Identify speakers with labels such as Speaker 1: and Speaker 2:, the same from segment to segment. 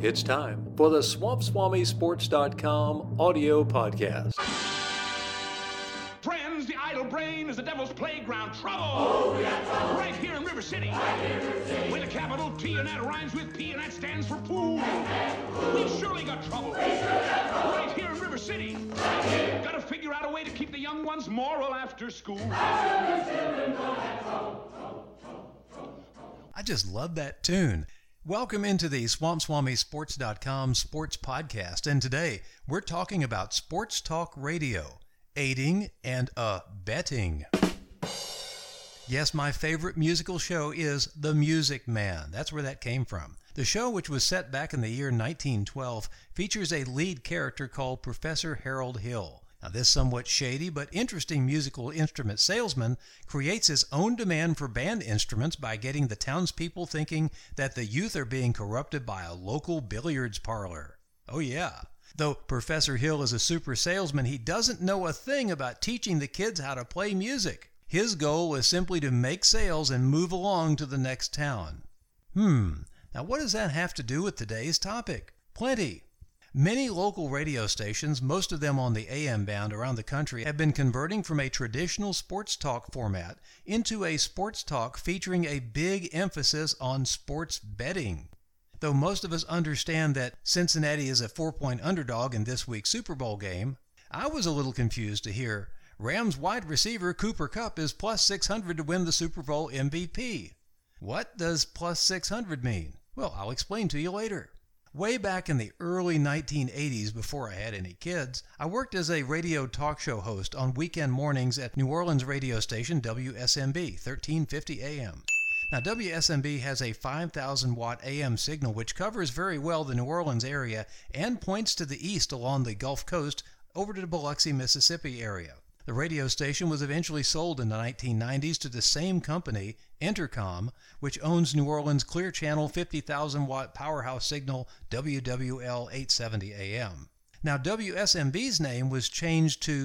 Speaker 1: It's time for the SwampSwamiSports.com audio podcast.
Speaker 2: Friends, the idle brain is the devil's playground. Trouble! Oh, we got trouble! Right here in River City. With a capital T, and that rhymes with P, and that stands for pool. We've surely got trouble. Right here in River City. Got to figure out a way to keep the young ones moral after school.
Speaker 3: I just love that tune. Welcome into the SwampSwamiSports.com sports podcast, and today we're talking about sports talk radio, aiding and abetting. Yes, my favorite musical show is The Music Man. That's where that came from. The show, which was set back in the year 1912, features a lead character called Professor Harold Hill. Now, this somewhat shady but interesting musical instrument salesman creates his own demand for band instruments by getting the townspeople thinking that the youth are being corrupted by a local billiards parlor. Oh yeah. Though Professor Hill is a super salesman, he doesn't know a thing about teaching the kids how to play music. His goal is simply to make sales and move along to the next town. Now what does that have to do with today's topic? Plenty. Many local radio stations, most of them on the AM band around the country, have been converting from a traditional sports talk format into a sports talk featuring a big emphasis on sports betting. Though most of us understand that Cincinnati is a 4-point underdog in this week's Super Bowl game, I was a little confused to hear Rams wide receiver Cooper Kupp is plus 600 to win the Super Bowl MVP. What does plus 600 mean? Well, I'll explain to you later. Way back in the early 1980s, before I had any kids, I worked as a radio talk show host on weekend mornings at New Orleans radio station WSMB, 1350 AM. Now, WSMB has a 5,000-watt AM signal which covers very well the New Orleans area and points to the east along the Gulf Coast over to the Biloxi, Mississippi area. The radio station was eventually sold in the 1990s to the same company, Entercom, which owns New Orleans Clear Channel 50,000-watt powerhouse signal WWL 870 AM. Now, WSMB's name was changed to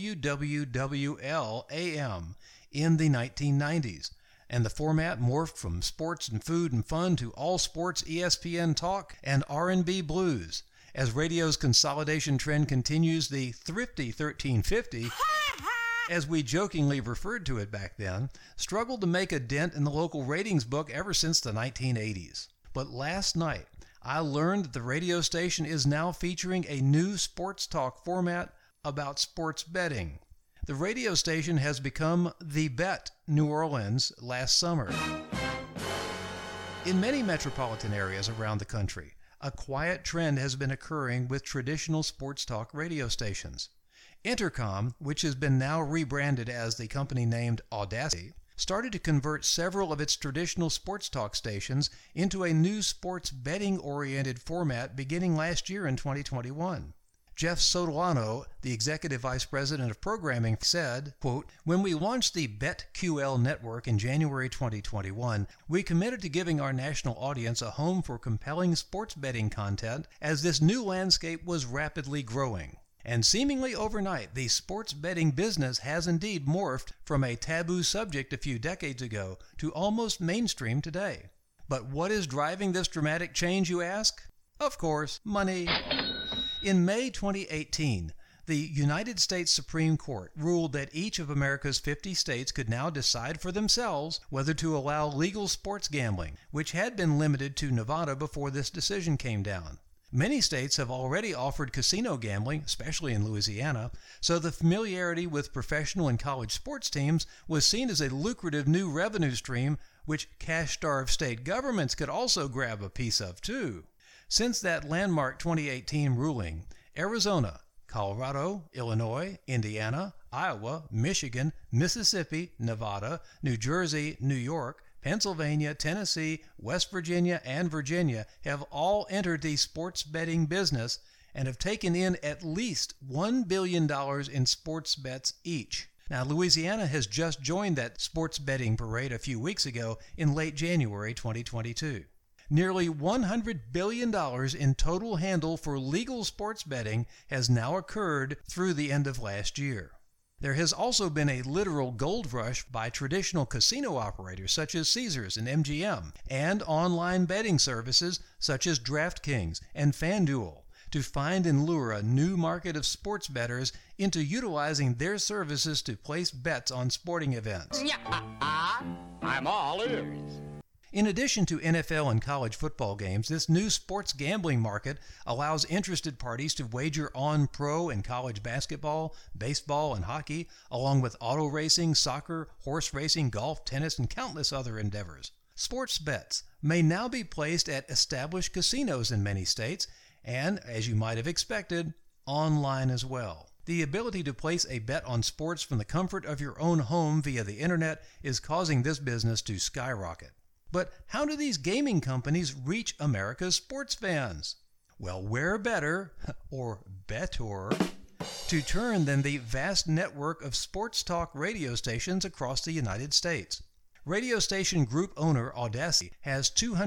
Speaker 3: WWWL AM in the 1990s, and the format morphed from sports and food and fun to all sports ESPN talk and R&B blues. As radio's consolidation trend continues, the thrifty 1350, as we jokingly referred to it back then, struggled to make a dent in the local ratings book ever since the 1980s. But last night, I learned that the radio station is now featuring a new sports talk format about sports betting. The radio station has become The Bet New Orleans last summer. In many metropolitan areas around the country, a quiet trend has been occurring with traditional sports talk radio stations. Entercom, which has been now rebranded as the company named Audacity, started to convert several of its traditional sports talk stations into a new sports betting-oriented format beginning last year in 2021. Jeff Sotolano, the Executive Vice President of Programming, said, quote, "When we launched the BetQL network in January 2021, we committed to giving our national audience a home for compelling sports betting content as this new landscape was rapidly growing. And seemingly overnight, the sports betting business has indeed morphed from a taboo subject a few decades ago to almost mainstream today. But what is driving this dramatic change, you ask? Of course, money." In May 2018, the United States Supreme Court ruled that each of America's 50 states could now decide for themselves whether to allow legal sports gambling, which had been limited to Nevada before this decision came down. Many states have already offered casino gambling, especially in Louisiana, so the familiarity with professional and college sports teams was seen as a lucrative new revenue stream which cash-starved state governments could also grab a piece of too. Since that landmark 2018 ruling, Arizona, Colorado, Illinois, Indiana, Iowa, Michigan, Mississippi, Nevada, New Jersey, New York, Pennsylvania, Tennessee, West Virginia, and Virginia have all entered the sports betting business and have taken in at least $1 billion in sports bets each. Now, Louisiana has just joined that sports betting parade a few weeks ago in late January 2022. Nearly $100 billion in total handle for legal sports betting has now occurred through the end of last year. There has also been a literal gold rush by traditional casino operators such as Caesars and MGM, and online betting services such as DraftKings and FanDuel to find and lure a new market of sports bettors into utilizing their services to place bets on sporting events.
Speaker 4: I'm all ears.
Speaker 3: In addition to NFL and college football games, this new sports gambling market allows interested parties to wager on pro and college basketball, baseball, and hockey, along with auto racing, soccer, horse racing, golf, tennis, and countless other endeavors. Sports bets may now be placed at established casinos in many states, and, as you might have expected, online as well. The ability to place a bet on sports from the comfort of your own home via the internet is causing this business to skyrocket. But how do these gaming companies reach America's sports fans? Well, where better, or better, to turn than the vast network of sports talk radio stations across the United States. Radio station group owner Audacy has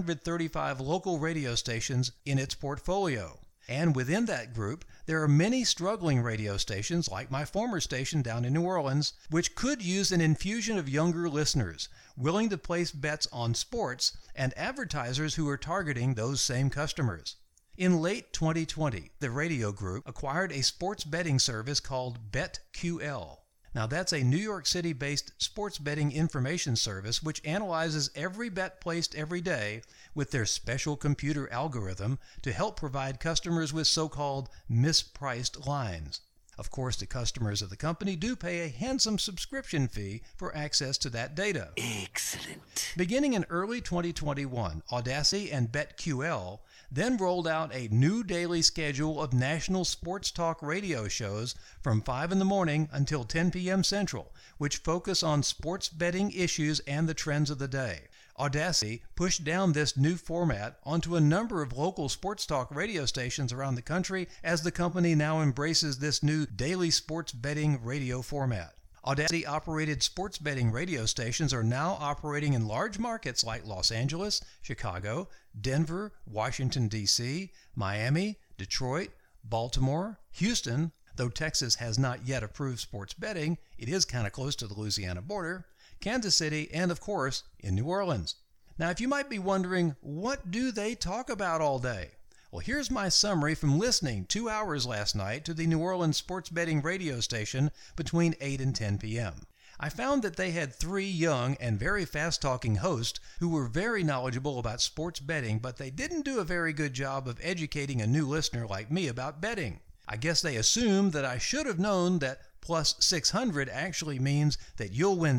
Speaker 3: 235 local radio stations in its portfolio. And within that group, there are many struggling radio stations, like my former station down in New Orleans, which could use an infusion of younger listeners, willing to place bets on sports, and advertisers who are targeting those same customers. In late 2020, the radio group acquired a sports betting service called BetQL. Now that's a New York City-based sports betting information service which analyzes every bet placed every day with their special computer algorithm to help provide customers with so-called mispriced lines. Of course, the customers of the company do pay a handsome subscription fee for access to that data.
Speaker 4: Excellent.
Speaker 3: Beginning in early 2021, Audacy and BetQL then rolled out a new daily schedule of national sports talk radio shows from 5 in the morning until 10 p.m. Central, which focus on sports betting issues and the trends of the day. Audacy pushed down this new format onto a number of local sports talk radio stations around the country as the company now embraces this new daily sports betting radio format. Audacy operated sports betting radio stations are now operating in large markets like Los Angeles, Chicago, Denver, Washington, D.C., Miami, Detroit, Baltimore, Houston, though Texas has not yet approved sports betting, it is kind of close to the Louisiana border, Kansas City, and of course, in New Orleans. Now, if you might be wondering, what do they talk about all day? Well, here's my summary from listening 2 hours last night to the New Orleans sports betting radio station between 8 and 10 p.m. I found that they had 3 young and very fast-talking hosts who were very knowledgeable about sports betting, but they didn't do a very good job of educating a new listener like me about betting. I guess they assumed that I should have known that plus 600 actually means that you'll win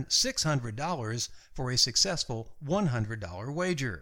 Speaker 3: $600 for a successful $100 wager.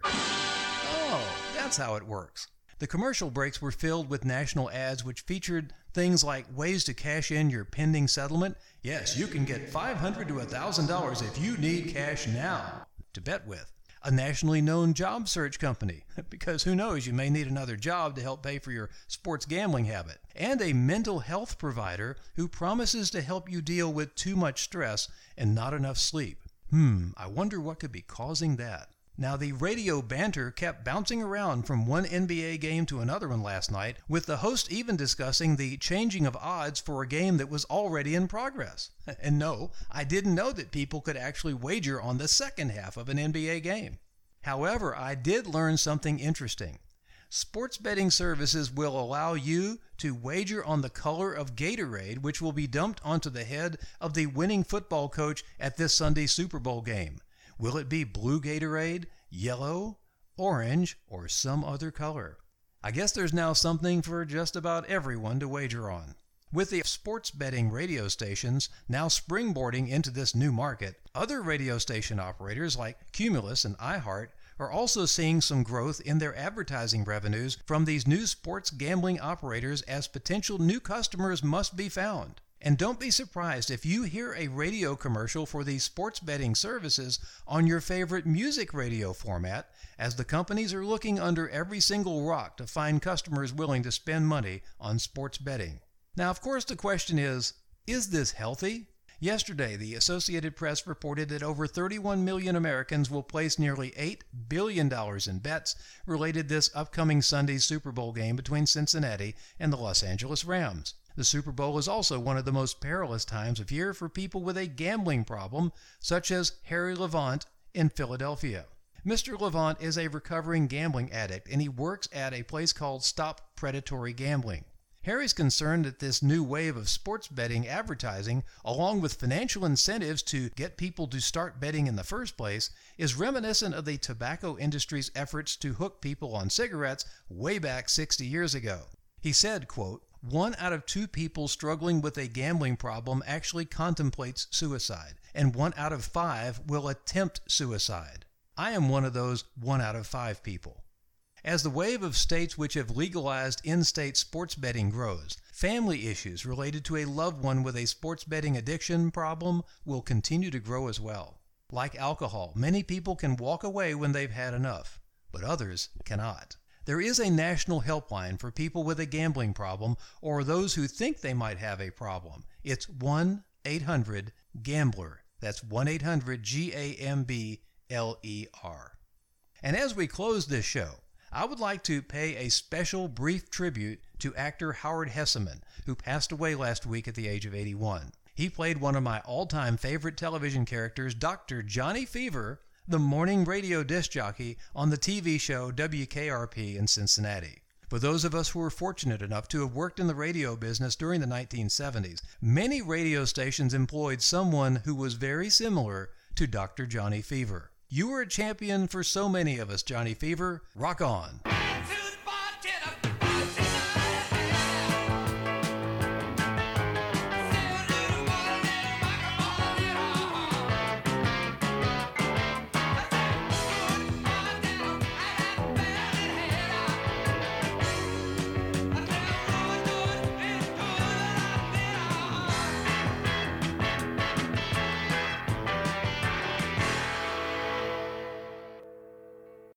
Speaker 3: Oh, that's how it works. The commercial breaks were filled with national ads which featured things like ways to cash in your pending settlement. Yes, you can get $500 to $1,000 if you need cash now to bet with. A nationally known job search company, because who knows, you may need another job to help pay for your sports gambling habit. And a mental health provider who promises to help you deal with too much stress and not enough sleep. I wonder what could be causing that. Now, the radio banter kept bouncing around from one NBA game to another one last night, with the host even discussing the changing of odds for a game that was already in progress. And no, I didn't know that people could actually wager on the second half of an NBA game. However, I did learn something interesting. Sports betting services will allow you to wager on the color of Gatorade, which will be dumped onto the head of the winning football coach at this Sunday's Super Bowl game. Will it be blue Gatorade, yellow, orange, or some other color? I guess there's now something for just about everyone to wager on. With the sports betting radio stations now springboarding into this new market, other radio station operators like Cumulus and iHeart are also seeing some growth in their advertising revenues from these new sports gambling operators as potential new customers must be found. And don't be surprised if you hear a radio commercial for these sports betting services on your favorite music radio format, as the companies are looking under every single rock to find customers willing to spend money on sports betting. Now, of course, the question is this healthy? Yesterday, the Associated Press reported that over 31 million Americans will place nearly $8 billion in bets related to this upcoming Sunday's Super Bowl game between Cincinnati and the Los Angeles Rams. The Super Bowl is also one of the most perilous times of year for people with a gambling problem, such as Harry Levant in Philadelphia. Mr. Levant is a recovering gambling addict, and he works at a place called Stop Predatory Gambling. Harry's concerned that this new wave of sports betting advertising, along with financial incentives to get people to start betting in the first place, is reminiscent of the tobacco industry's efforts to hook people on cigarettes way back 60 years ago. He said, quote, "1 out of 2 people struggling with a gambling problem actually contemplates suicide, and 1 out of 5 will attempt suicide. I am one of those 1 out of 5 people." As the wave of states which have legalized in-state sports betting grows, family issues related to a loved one with a sports betting addiction problem will continue to grow as well. Like alcohol, many people can walk away when they've had enough, but others cannot. There is a national helpline for people with a gambling problem or those who think they might have a problem. It's 1-800-GAMBLER. That's 1-800-GAMBLER. And as we close this show, I would like to pay a special brief tribute to actor Howard Hesseman, who passed away last week at the age of 81. He played one of my all-time favorite television characters, Dr. Johnny Fever, the morning radio disc jockey on the TV show WKRP in Cincinnati. For those of us who were fortunate enough to have worked in the radio business during the 1970s, many radio stations employed someone who was very similar to Dr. Johnny Fever. You were a champion for so many of us, Johnny Fever. Rock on.